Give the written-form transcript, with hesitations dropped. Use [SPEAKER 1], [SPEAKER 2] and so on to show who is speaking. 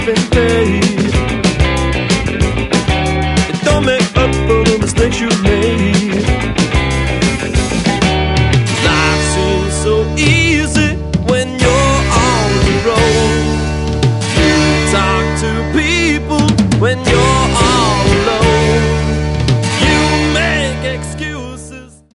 [SPEAKER 1] been paid. Don't make up for the mistakes you made. Life seems so easy when you're on the road. Talk to people when you're